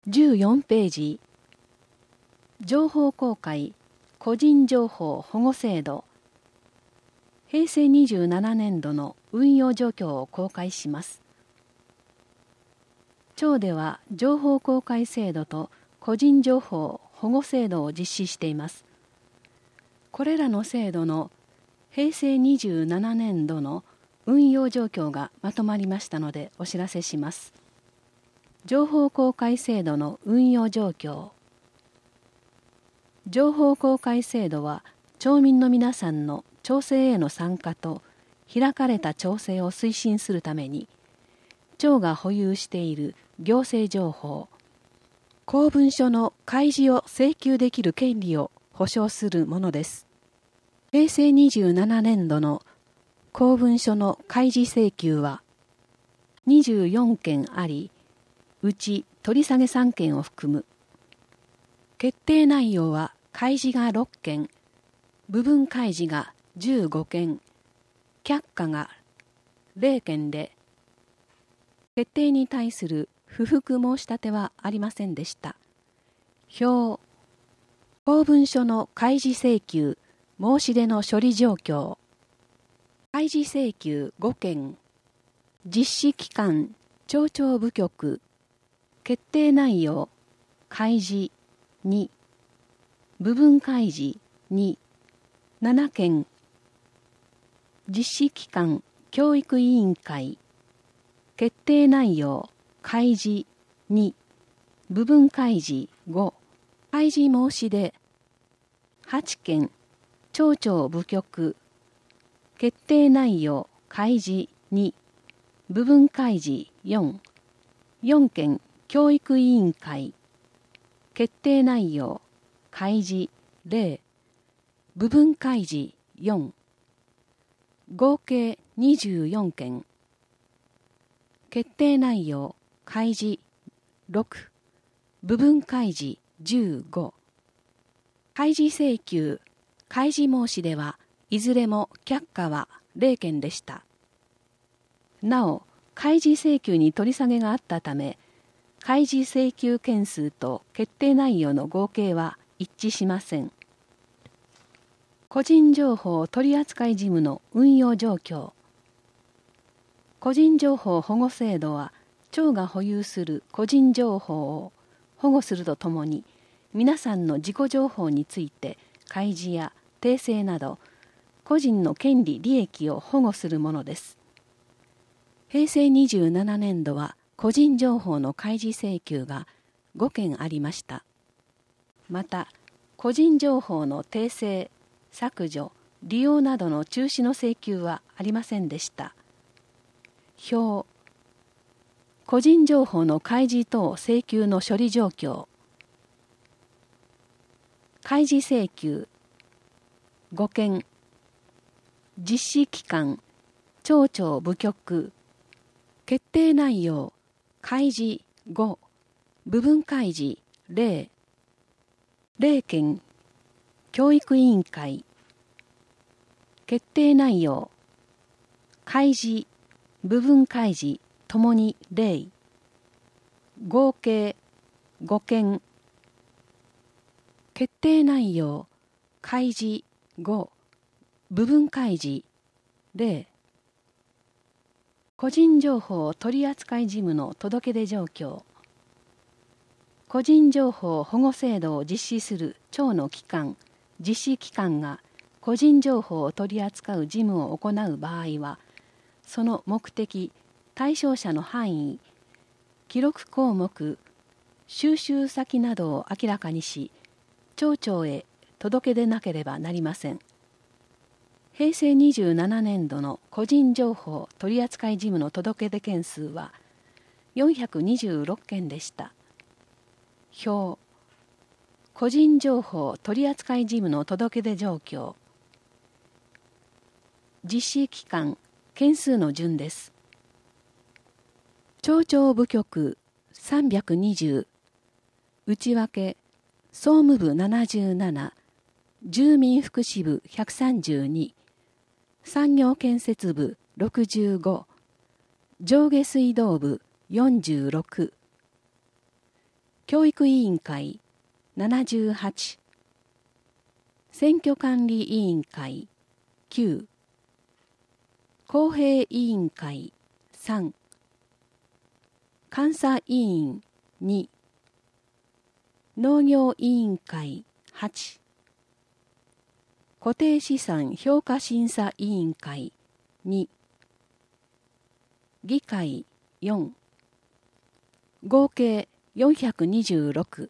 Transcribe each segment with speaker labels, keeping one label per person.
Speaker 1: 14ページ、情報公開個人情報保護制度、平成27年度の運用状況を公開します。庁では情報公開制度と個人情報保護制度を実施しています。これらの制度の平成27年度の運用状況がまとまりましたのでお知らせします。情報公開制度の運用状況。情報公開制度は町民の皆さんの町政への参加と開かれた町政を推進するために、町が保有している行政情報、公文書の開示を請求できる権利を保障するものです。平成27年度の公文書の開示請求は24件あり、うち取り下げ3件を含む。決定内容は開示が6件、部分開示が15件、却下が0件で、決定に対する不服申し立てはありませんでした。表、公文書の開示請求、申し出の処理状況。開示請求5件、実施機関、町長部局、決定内容、開示2、部分開示2、7件、実施機関、教育委員会、決定内容、開示2、部分開示5、開示申し出8件、町長部局、決定内容、開示2、部分開示4、4件、教育委員会、決定内容、開示0、部分開示4、合計24件、決定内容、開示6、部分開示15、開示請求、開示申し出はいずれも却下は0件でした。なお、開示請求に取り下げがあったため、開示請求件数と決定内容の合計は一致しません。個人情報取扱事務の運用状況。個人情報保護制度は、町が保有する個人情報を保護するとともに、皆さんの自己情報について開示や訂正など、個人の権利・利益を保護するものです。平成27年度は、個人情報の開示請求が5件ありました。また、個人情報の訂正、削除、利用などの中止の請求はありませんでした。表、個人情報の開示等請求の処理状況。開示請求5件、実施機関、町長部局、決定内容、開示5、部分開示0、0件、教育委員会、決定内容、開示、部分開示ともに0、合計5件、決定内容、開示5、部分開示0、個人情報取扱事務の届け出状況。個人情報保護制度を実施する庁の機関、実施機関が個人情報を取り扱う事務を行う場合は、その目的、対象者の範囲、記録項目、収集先などを明らかにし、町長へ届け出なければなりません。平成27年度の個人情報取扱事務の届け出件数は426件でした。表、個人情報取扱事務の届け出状況。実施期間、件数の順です。町長部局320、内訳、総務部77、住民福祉部132、産業建設部65、上下水道部46、 教育委員会78、選挙管理委員会9、公平委員会3、監査委員2、農業委員会8、固定資産評価審査委員会2、議会4、合計426。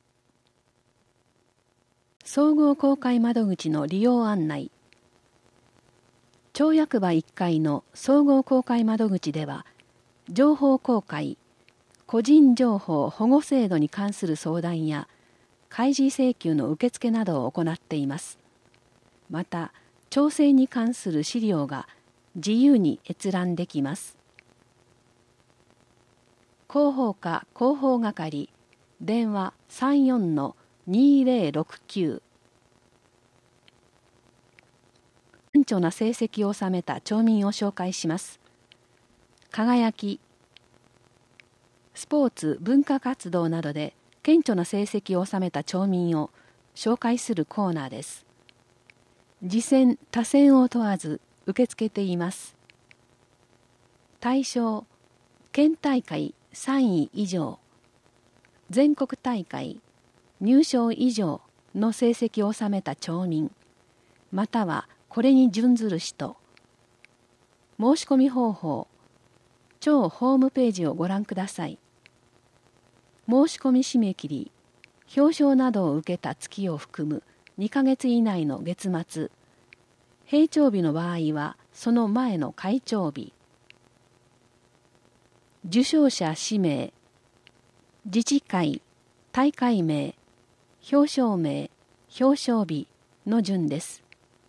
Speaker 1: 総合公開窓口の利用案内。町役場1階の総合公開窓口では、情報公開、個人情報保護制度に関する相談や、開示請求の受付などを行っています。また、町政に関する資料が自由に閲覧できます。広報課広報係、電話34-2069。顕著な成績を収めた町民を紹介します。輝き、スポーツ・文化活動などで顕著な成績を収めた町民を紹介するコーナーです。次選・他選を問わず受け付けています。対象、県大会3位以上、全国大会入賞以上の成績を収めた町民、またはこれに準ずる人。申し込み方法、町ホームページをご覧ください。申し込み締め切り、表彰などを受けた月を含む2ヶ月以内の月末、閉庁日の場合はその前の開庁日。受賞者氏名、自治会、大会名、表彰名、表彰日の順です。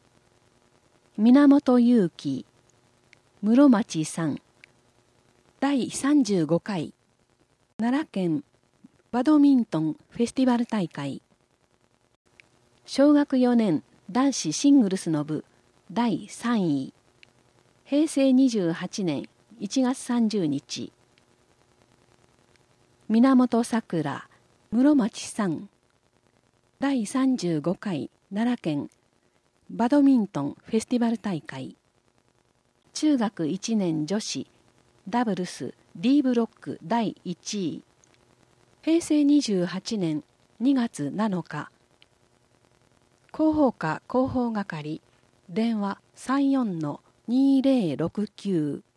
Speaker 1: 源祐樹、室町さん、第35回奈良県バドミントンフェスティバル大会、小学4年男子シングルスの部第3位、平成28年1月30日、源さくら、室町さん、第35回奈良県バドミントンフェスティバル大会、中学1年女子ダブルス D ブロック第1位、平成28年2月7日、広報課広報係、電話34-2069。